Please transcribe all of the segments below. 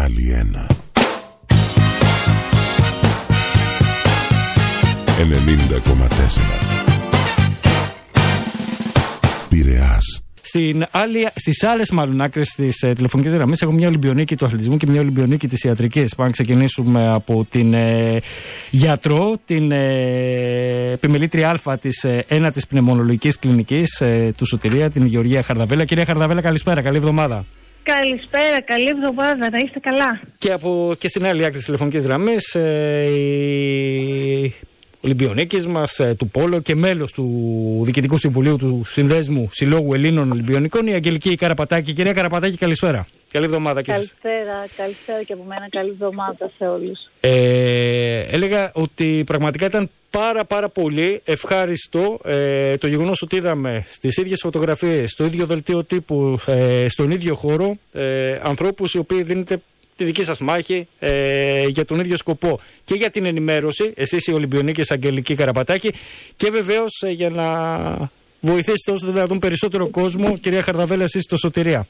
άλλη ένα. 90,4 Πειραιάς. Στις άλλες μάλλον άκρες της τηλεφωνικής γραμμής έχω μια Ολυμπιονίκη του αθλητισμού και μια Ολυμπιονίκη της ιατρικής. Πάμε να ξεκινήσουμε από την γιατρό, την επιμελήτρια Α της ένατης πνευμονολογικής κλινικής του Σωτηρία, την Γεωργία Χαρδαβέλα. Κυρία Χαρδαβέλα, καλησπέρα, καλή εβδομάδα. Καλησπέρα, καλή εβδομάδα, να είστε καλά. Και στην άλλη άκρη της τηλεφωνικής γραμμής Ολυμπιονίκης μας του Πόλο και μέλος του Διοικητικού Συμβουλίου του Συνδέσμου Συλλόγου Ελλήνων Ολυμπιονικών, η Αγγελική Καραπατάκη. Κυρία Καραπατάκη, καλησπέρα. Καλή εβδομάδα. Καλησπέρα και από μένα, καλή εβδομάδα σε όλους. Έλεγα ότι πραγματικά ήταν πάρα πολύ ευχάριστο το γεγονός ότι είδαμε στις ίδιες φωτογραφίες, στο ίδιο δελτίο τύπου, στον ίδιο χώρο, ανθρώπους οι οποίοι δίνετε τη δική σας μάχη για τον ίδιο σκοπό και για την ενημέρωση, εσείς οι Ολυμπιονίκες Αγγελική Καραπατάκη, και βεβαίως για να βοηθήσετε όσο το δυνατόν περισσότερο κόσμο, κυρία Χαρδαβέλα, εσείς στο Σωτηρία.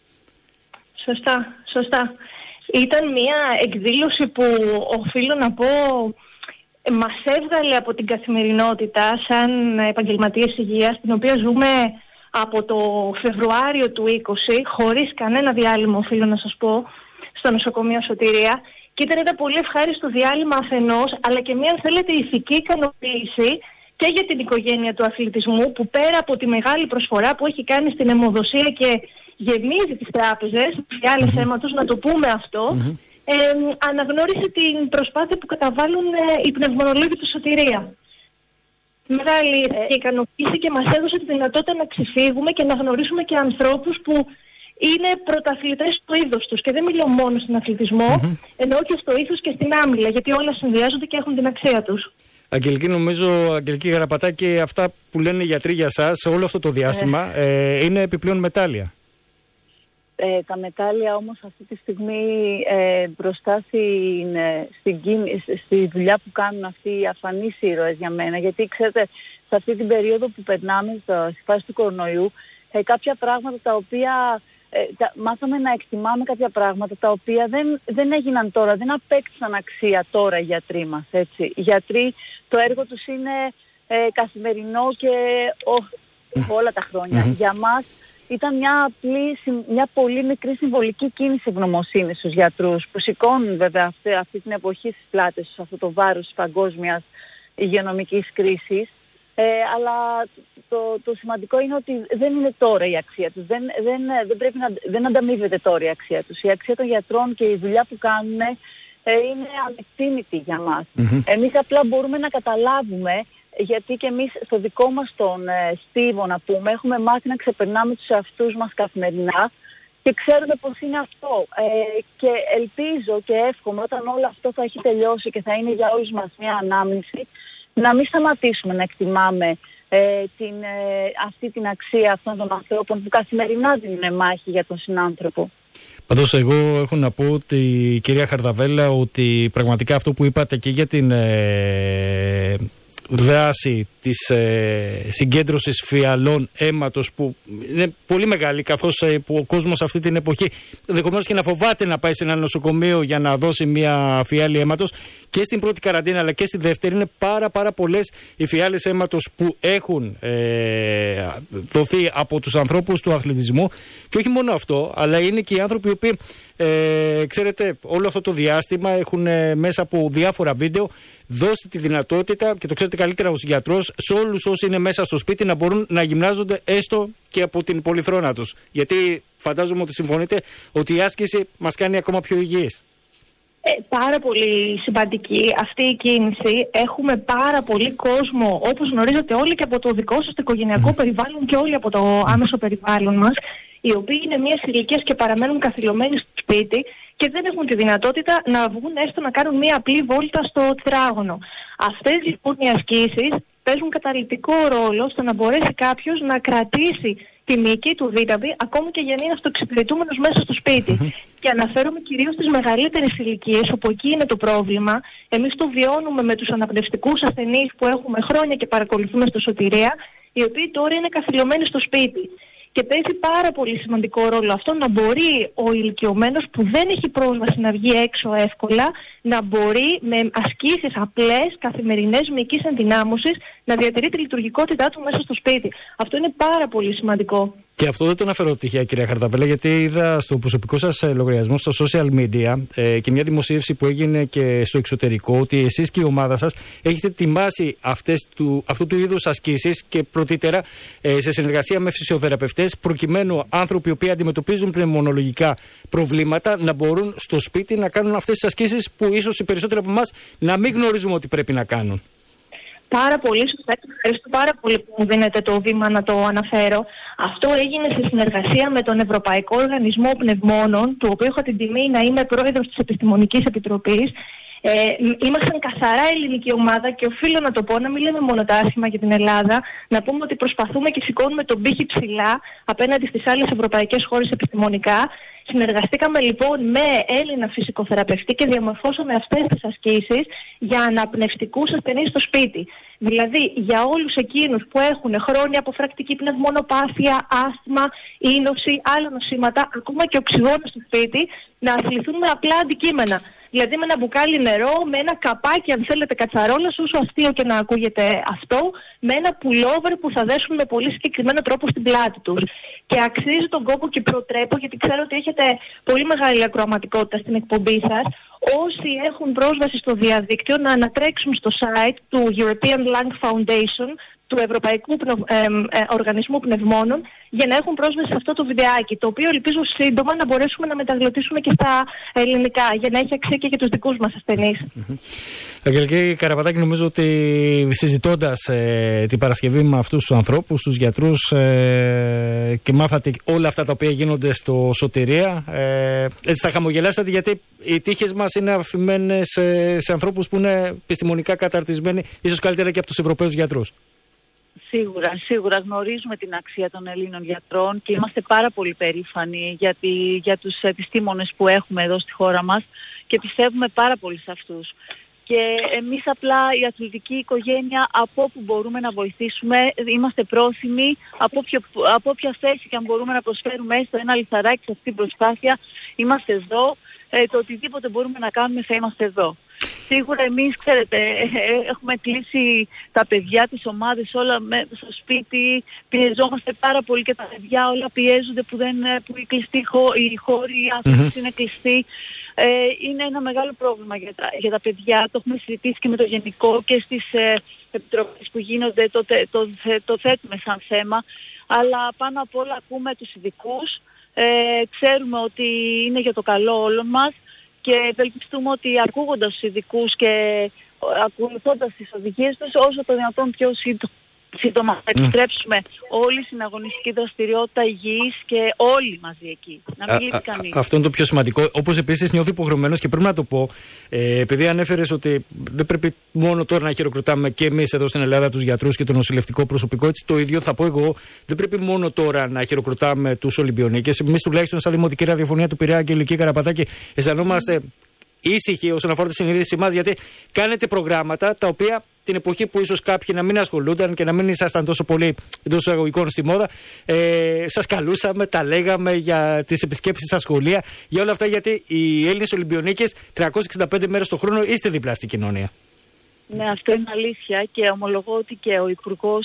Σωστά. Ήταν μια εκδήλωση που οφείλω να πω μας έβγαλε από την καθημερινότητα σαν επαγγελματίες υγείας, την οποία ζούμε από το Φεβρουάριο του 20 χωρίς κανένα διάλειμμα, οφείλω να σας πω, στο νοσοκομείο Σωτηρία, και ήταν ένα πολύ ευχάριστο διάλειμμα αφενός, αλλά και μια, αν θέλετε, ηθική ικανοποίηση και για την οικογένεια του αθλητισμού, που πέρα από τη μεγάλη προσφορά που έχει κάνει στην αιμοδοσία και γεμίζει τις τράπεζες για άλλες αίματος, να το πούμε αυτό, αναγνώρισε την προσπάθεια που καταβάλουν οι πνευμονολόγοι του Σωτηρία. Μεγάλη ικανοποίηση και μας έδωσε τη δυνατότητα να ξεφύγουμε και να γνωρίσουμε και ανθρώπους που είναι πρωταθλητές στο είδος τους, και δεν μιλώ μόνο στον αθλητισμό, ενώ και στο ήθος και στην άμυλα, γιατί όλα συνδυάζονται και έχουν την αξία τους. Αγγελική, νομίζω, Αγγελική Γαραπατάκη, αυτά που λένε οι γιατροί για σας όλο αυτό το διάστημα είναι επιπλέον μετάλλια. Τα μετάλλια όμως αυτή τη στιγμή μπροστά στη δουλειά που κάνουν αυτοί οι αφανείς ήρωες για μένα, γιατί ξέρετε, σε αυτή την περίοδο που περνάμε στη φάση του κορονοϊού, κάποια πράγματα τα οποία μάθαμε να εκτιμάμε, κάποια πράγματα τα οποία δεν έγιναν τώρα, δεν απέκτησαν αξία τώρα οι γιατροί μας, έτσι. Οι γιατροί, το έργο τους είναι καθημερινό και όλα τα χρόνια. Για μας ήταν μια πολύ μικρή συμβολική κίνηση ευγνωμοσύνης στους γιατρούς, που σηκώνουν βέβαια αυτή την εποχή στις πλάτες τους αυτό το βάρος της παγκόσμιας υγειονομικής κρίσης. Αλλά το σημαντικό είναι ότι δεν είναι τώρα η αξία τους. Δεν ανταμείβεται τώρα η αξία τους. Η αξία των γιατρών και η δουλειά που κάνουν είναι ανεκτήμητη για μας. Εμείς απλά μπορούμε να καταλάβουμε, γιατί και εμείς στο δικό μας τον στίβο, να πούμε, έχουμε μάθει να ξεπερνάμε τους εαυτούς μας καθημερινά και ξέρουμε πως είναι αυτό. Και ελπίζω και εύχομαι όταν όλο αυτό θα έχει τελειώσει και θα είναι για όλους μας μια ανάμνηση, να μην σταματήσουμε να εκτιμάμε αυτή την αξία αυτών των ανθρώπων που καθημερινά δίνουν μάχη για τον συνάνθρωπο. Πάντως εγώ έχω να πω ότι, κυρία Χαρδαβέλα, ότι πραγματικά αυτό που είπατε και για την δράση της συγκέντρωσης φιαλών αίματος, που είναι πολύ μεγάλη, καθώς που ο κόσμος αυτή την εποχή ενδεχομένως και να φοβάται να πάει σε ένα νοσοκομείο για να δώσει μια φιάλη αίματος, και στην πρώτη καραντίνα αλλά και στη δεύτερη είναι πάρα πολλές οι φιάλες αίματος που έχουν δοθεί από τους ανθρώπους του αθλητισμού. Και όχι μόνο αυτό, αλλά είναι και οι άνθρωποι οι οποίοι ξέρετε, όλο αυτό το διάστημα έχουν μέσα από διάφορα βίντεο δώσει τη δυνατότητα, και το ξέρετε καλύτερα ως γιατρός, σε όλους όσοι είναι μέσα στο σπίτι να μπορούν να γυμνάζονται έστω και από την πολυθρόνα τους. Γιατί φαντάζομαι ότι συμφωνείτε ότι η άσκηση μας κάνει ακόμα πιο υγιείς. Πάρα πολύ σημαντική αυτή η κίνηση. Έχουμε πάρα πολύ κόσμο, όπως γνωρίζετε όλοι, και από το δικό σας το οικογενειακό περιβάλλον και όλοι από το άμεσο περιβάλλον μας, οι οποίοι είναι μιας ηλικίας και παραμένουν καθυλωμένοι στο σπίτι και δεν έχουν τη δυνατότητα να βγουν έστω να κάνουν μια απλή βόλτα στο τετράγωνο. Αυτές λοιπόν οι ασκήσεις παίζουν καταλυτικό ρόλο στο να μπορέσει κάποιος να κρατήσει τη μυϊκή του δύναμη, ακόμη και για να είναι αυτοεξυπηρετούμενος μέσα στο σπίτι. Και αναφέρομαι κυρίως στις μεγαλύτερες ηλικίες, όπου εκεί είναι το πρόβλημα. Εμείς το βιώνουμε με τους αναπνευστικούς ασθενείς που έχουμε χρόνια και παρακολουθούμε στο Σωτηρία, οι οποίοι τώρα είναι καθυλωμένοι στο σπίτι. Και παίζει πάρα πολύ σημαντικό ρόλο αυτό να μπορεί ο ηλικιωμένος που δεν έχει πρόσβαση να βγει έξω εύκολα, να μπορεί με ασκήσεις απλές, καθημερινές, μυϊκής ενδυνάμωσης να διατηρεί τη λειτουργικότητά του μέσα στο σπίτι. Αυτό είναι πάρα πολύ σημαντικό. Και αυτό δεν το αναφέρω τυχαία, κυρία Χαρταβέλα, γιατί είδα στο προσωπικό σας λογαριασμό στα social media και μια δημοσίευση που έγινε και στο εξωτερικό, ότι εσείς και η ομάδα σας έχετε ετοιμάσει αυτού του είδους ασκήσεις και πρωτήτερα σε συνεργασία με φυσιοθεραπευτές, προκειμένου άνθρωποι οι οποίοι αντιμετωπίζουν πνευμονολογικά προβλήματα να μπορούν στο σπίτι να κάνουν αυτές τις ασκήσεις που ίσως οι περισσότεροι από εμάς να μην γνωρίζουμε ότι πρέπει να κάνουν. Πάρα πολύ σωστά. Ευχαριστώ πάρα πολύ που μου δίνετε το βήμα να το αναφέρω. Αυτό έγινε σε συνεργασία με τον Ευρωπαϊκό Οργανισμό Πνευμόνων, του οποίου έχω την τιμή να είμαι πρόεδρος της Επιστημονικής Επιτροπής. Ήμασταν καθαρά ελληνική ομάδα και οφείλω να το πω, να μην λέμε μόνο τα άσχημα για την Ελλάδα, να πούμε ότι προσπαθούμε και σηκώνουμε τον πύχη ψηλά απέναντι στις άλλες ευρωπαϊκές χώρες επιστημονικά. Συνεργαστήκαμε λοιπόν με Έλληνα φυσικοθεραπευτή και διαμορφώσαμε αυτές τις ασκήσεις για αναπνευστικούς ασθενείς στο σπίτι. Δηλαδή για όλους εκείνους που έχουν χρόνια αποφρακτική πνευμονοπάθεια, άσθμα, ίνωση, άλλα νοσήματα, ακόμα και οξυγόνο στο σπίτι, να αθληθούν με απλά αντικείμενα. Δηλαδή με ένα μπουκάλι νερό, με ένα καπάκι αν θέλετε κατσαρόλας, όσο αστείο και να ακούγεται αυτό, με ένα πουλόβερ που θα δέσουν με πολύ συγκεκριμένο τρόπο στην πλάτη τους. Και αξίζει τον κόπο και προτρέπω, γιατί ξέρω ότι έχετε πολύ μεγάλη ακροαματικότητα στην εκπομπή σας, όσοι έχουν πρόσβαση στο διαδίκτυο να ανατρέξουν στο site του European Lung Foundation, του Ευρωπαϊκού Οργανισμού Πνευμόνων, για να έχουν πρόσβαση σε αυτό το βιντεάκι, το οποίο ελπίζω σύντομα να μπορέσουμε να μεταγλωτίσουμε και στα ελληνικά, για να έχει αξία και για τους δικούς μας ασθενείς. Αγγελική Καραπατάκη, νομίζω ότι συζητώντας την Παρασκευή με αυτούς τους ανθρώπους, τους γιατρούς, και μάθατε όλα αυτά τα οποία γίνονται στο Σωτηρία, έτσι θα χαμογελάσατε, γιατί οι τύχες μας είναι αφημένες σε ανθρώπους που είναι επιστημονικά καταρτισμένοι, ίσως καλύτερα και από τους Ευρωπαίους γιατρούς. Σίγουρα γνωρίζουμε την αξία των Ελλήνων γιατρών και είμαστε πάρα πολύ περήφανοι για τους επιστήμονες που έχουμε εδώ στη χώρα μας και πιστεύουμε πάρα πολύ σε αυτούς. Και εμείς απλά η αθλητική οικογένεια, από όπου μπορούμε να βοηθήσουμε, είμαστε πρόθυμοι από όποια θέση και αν μπορούμε να προσφέρουμε έστω ένα λιθαράκι σε αυτή την προσπάθεια, είμαστε εδώ. Το οτιδήποτε μπορούμε να κάνουμε θα είμαστε εδώ. Σίγουρα εμείς, ξέρετε, έχουμε κλείσει τα παιδιά, τις ομάδες, όλα στο σπίτι, πιεζόμαστε πάρα πολύ και τα παιδιά όλα πιέζονται που οι χώροι, οι άνθρωποι είναι κλειστοί. Είναι ένα μεγάλο πρόβλημα για τα παιδιά, το έχουμε συζητήσει και με το Γενικό και στις επιτροπές που γίνονται, το θέτουμε σαν θέμα, αλλά πάνω απ' όλα ακούμε τους ειδικούς, ξέρουμε ότι είναι για το καλό όλων μας. Και ευελπιστούμε ότι ακούγοντας τους ειδικούς και ακολουθώντας τις οδηγίες τους, όσο το δυνατόν πιο σύντομα θα επιστρέψουμε όλη στην αγωνιστική δραστηριότητα υγιής και όλοι μαζί εκεί. Να μην λείπει κανείς. Αυτό είναι το πιο σημαντικό. Όπως επίσης νιώθω υποχρεωμένος και πρέπει να το πω, επειδή ανέφερες ότι δεν πρέπει μόνο τώρα να χειροκροτάμε και εμείς εδώ στην Ελλάδα τους γιατρούς και το νοσηλευτικό προσωπικό, έτσι το ίδιο θα πω εγώ, δεν πρέπει μόνο τώρα να χειροκροτάμε τους Ολυμπιονίκες. Εμείς τουλάχιστον σαν Δημοτική Ραδιοφωνία του Πειραιά, Αγγελική Καραπατάκη, αισθανόμαστε ήσυχοι όσον αφορά τη συνείδησή μας, γιατί κάνετε προγράμματα τα οποία την εποχή που ίσως κάποιοι να μην ασχολούνταν και να μην ήσασταν τόσο πολύ εντός εισαγωγικών στη μόδα, σας καλούσαμε, τα λέγαμε για τις επισκέψεις στα σχολεία, για όλα αυτά, γιατί οι Έλληνες Ολυμπιονίκες 365 μέρες το χρόνο είστε δίπλα στην κοινωνία. Ναι, αυτό είναι αλήθεια και ομολογώ ότι και ο Υπουργός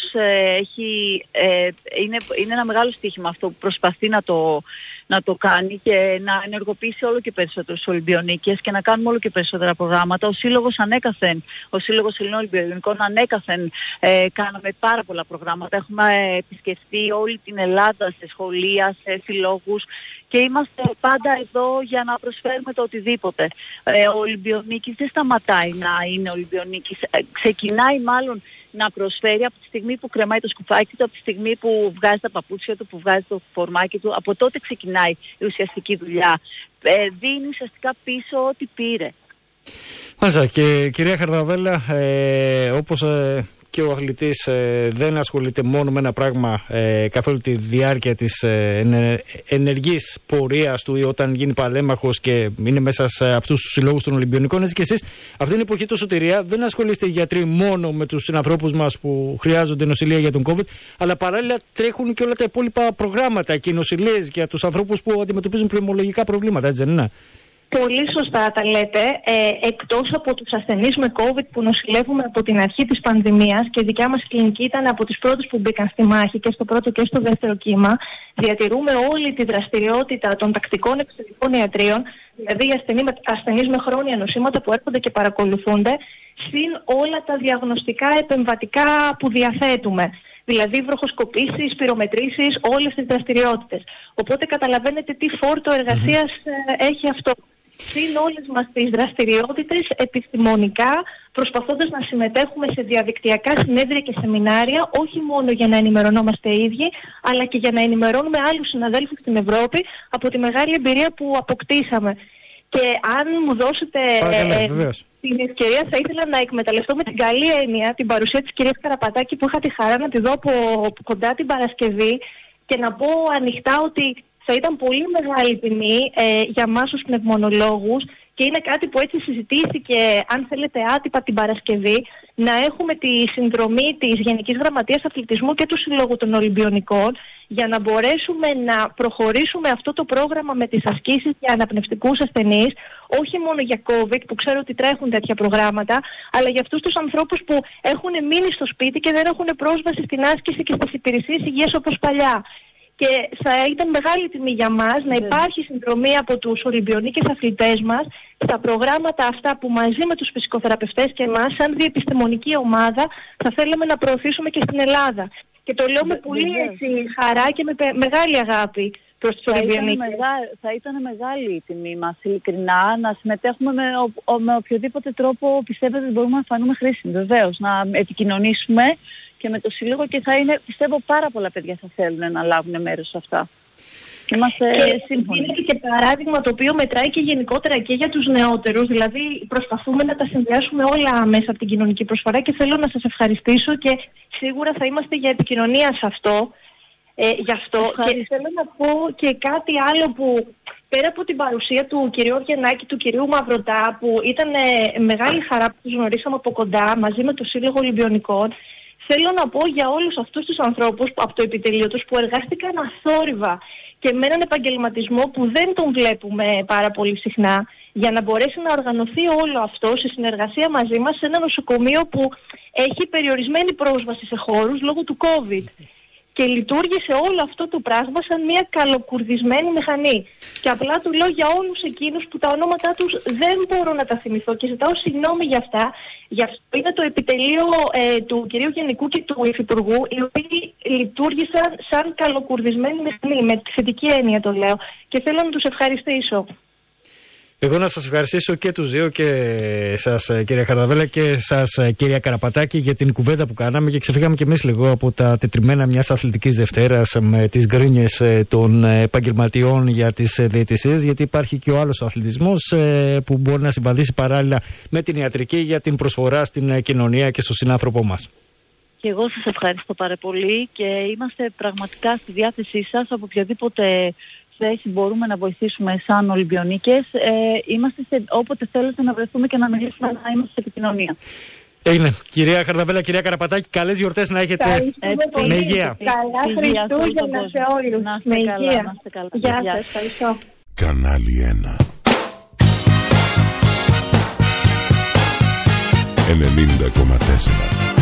είναι ένα μεγάλο στοίχημα αυτό που προσπαθεί να το κάνει και να ενεργοποιήσει όλο και περισσότερους Ολυμπιονίκες και να κάνουμε όλο και περισσότερα προγράμματα. Ο Σύλλογος Ελλήνων Ολυμπιονικών ανέκαθεν κάναμε πάρα πολλά προγράμματα. Έχουμε επισκεφτεί όλη την Ελλάδα σε σχολεία, σε συλλόγους και είμαστε πάντα εδώ για να προσφέρουμε το οτιδήποτε. Ο Ολυμπιονίκης δεν σταματάει να είναι Ολυμπιονίκης. Ξεκινάει μάλλον να προσφέρει από τη στιγμή που κρεμάει το σκουφάκι του, από τη στιγμή που βγάζει τα παπούτσια του, που βγάζει το φορμάκι του. Από τότε ξεκινάει η ουσιαστική δουλειά. Δίνει ουσιαστικά πίσω ό,τι πήρε. Μάλιστα. Και κυρία Χαρδαβέλα, όπως και ο αθλητής δεν ασχολείται μόνο με ένα πράγμα καθ' όλη τη διάρκεια της ενεργής πορείας του ή όταν γίνει παλέμαχος και είναι μέσα σε αυτούς τους συλλόγους των Ολυμπιονικών. Έτσι και εσείς, αυτή την εποχή του Σωτηρία, δεν ασχολείστε οι γιατροί μόνο με τους συνανθρώπους μας που χρειάζονται νοσηλεία για τον COVID, αλλά παράλληλα τρέχουν και όλα τα υπόλοιπα προγράμματα και οι νοσηλείες για τους ανθρώπους που αντιμετωπίζουν πνευμολογικά προβλήματα, έτσι δεν είναι? Πολύ σωστά τα λέτε. Εκτός από τους ασθενείς με COVID που νοσηλεύουμε από την αρχή της πανδημίας και η δικιά μας κλινική ήταν από τις πρώτες που μπήκαν στη μάχη και στο πρώτο και στο δεύτερο κύμα, διατηρούμε όλη τη δραστηριότητα των τακτικών εξωτερικών ιατρίων, δηλαδή ασθενείς με χρόνια νοσήματα που έρχονται και παρακολουθούνται, συν όλα τα διαγνωστικά επεμβατικά που διαθέτουμε. Δηλαδή βροχοσκοπήσεις, πυρομετρήσεις, όλες τις δραστηριότητες. Οπότε καταλαβαίνετε τι φόρτο εργασίας έχει αυτό. Συν όλες μας τις δραστηριότητες επιστημονικά, προσπαθώντας να συμμετέχουμε σε διαδικτυακά συνέδρια και σεμινάρια, όχι μόνο για να ενημερωνόμαστε οι ίδιοι, αλλά και για να ενημερώνουμε άλλους συναδέλφους στην Ευρώπη από τη μεγάλη εμπειρία που αποκτήσαμε. Και αν μου δώσετε την ευκαιρία, θα ήθελα να εκμεταλλευτώ με την καλή έννοια την παρουσία της κυρίας Καραπατάκη, που είχα τη χαρά να τη δω από κοντά την Παρασκευή, και να πω ανοιχτά ότι θα ήταν πολύ μεγάλη τιμή για μας ως πνευμονολόγους, και είναι κάτι που έτσι συζητήθηκε, αν θέλετε, άτυπα την Παρασκευή, να έχουμε τη συνδρομή της Γενικής Γραμματείας Αθλητισμού και του Συλλόγου των Ολυμπιονικών, για να μπορέσουμε να προχωρήσουμε αυτό το πρόγραμμα με τις ασκήσεις για αναπνευστικούς ασθενείς, όχι μόνο για COVID, που ξέρω ότι τρέχουν τέτοια προγράμματα, αλλά για αυτούς τους ανθρώπους που έχουν μείνει στο σπίτι και δεν έχουν πρόσβαση στην άσκηση και στις υπηρεσίες υγείας όπως παλιά. Και θα ήταν μεγάλη τιμή για μας να υπάρχει συνδρομή από τους Ολυμπιονίκες αθλητές μας στα προγράμματα αυτά που μαζί με τους φυσικοθεραπευτές και εμάς, σαν διεπιστημονική ομάδα, θα θέλαμε να προωθήσουμε και στην Ελλάδα. Και το λέω με πολύ χαρά και με μεγάλη αγάπη προς τους Ολυμπιονίκες. Θα ήταν μεγάλη η τιμή μας, ειλικρινά, να συμμετέχουμε με οποιοδήποτε τρόπο πιστεύετε ότι μπορούμε να φανούμε χρήσιμοι. Βεβαίως, να επικοινωνήσουμε και με το Σύλλογο, και θα είναι, πιστεύω, πάρα πολλά παιδιά θα θέλουν να λάβουν μέρος σε αυτά. Είμαστε σύμφωνοι. Είναι και παράδειγμα το οποίο μετράει και γενικότερα και για τους νεότερους. Δηλαδή προσπαθούμε να τα συνδυάσουμε όλα μέσα από την κοινωνική προσφορά, και θέλω να σας ευχαριστήσω, και σίγουρα θα είμαστε για επικοινωνία σε αυτό. Γι' αυτό. Και θέλω να πω και κάτι άλλο που πέρα από την παρουσία του κυρίου Αυγενάκη, του κυρίου Μαυρωτά, που ήταν μεγάλη χαρά που τους γνωρίσαμε από κοντά μαζί με το Σύλλογο Ολυμπιονικών, θέλω να πω για όλους αυτούς τους ανθρώπους από το επιτελείο τους που εργάστηκαν αθόρυβα και με έναν επαγγελματισμό που δεν τον βλέπουμε πάρα πολύ συχνά, για να μπορέσει να οργανωθεί όλο αυτό σε συνεργασία μαζί μας σε ένα νοσοκομείο που έχει περιορισμένη πρόσβαση σε χώρους λόγω του COVID. Και λειτουργήσε όλο αυτό το πράγμα σαν μια καλοκουρδισμένη μηχανή. Και απλά του λέω για όλους εκείνους που τα ονόματά τους δεν μπορώ να τα θυμηθώ, και ζητάω συγγνώμη για αυτά. Γι' αυτό είναι το επιτελείο του κυρίου Γενικού και του Υφυπουργού, οι οποίοι λειτουργήσαν σαν καλοκουρδισμένη μηχανή, με τη θετική έννοια το λέω. Και θέλω να τους ευχαριστήσω. Εγώ να σας ευχαριστήσω και τους δύο, και σας κυρία Χαρδαβέλα και σας κυρία Καραπατάκη, για την κουβέντα που κάναμε, και ξεφύγαμε κι εμείς λίγο από τα τετριμμένα μιας αθλητικής Δευτέρας με τις γκρίνιες των επαγγελματιών για τις διαιτησίες, γιατί υπάρχει και ο άλλος αθλητισμός που μπορεί να συμβαδίσει παράλληλα με την ιατρική για την προσφορά στην κοινωνία και στον συνάνθρωπό μας. Και εγώ σας ευχαριστώ πάρα πολύ, και είμαστε πραγματικά στη διάθεσή σας από οποιαδήποτε θέση μπορούμε να βοηθήσουμε σαν Ολυμπιονίκες. Είμαστε όποτε θέλετε να βρεθούμε και να μιλήσουμε, να είμαστε σε επικοινωνία. Έγινε. Κυρία Χαρδαβέλα, κυρία Καραπατάκη, καλές γιορτές να έχετε. Με υγεία. Καλά Χριστούγεννα σε όλους. Με υγεία. Γεια σας. Ευχαριστώ. Κανάλι 1 90,4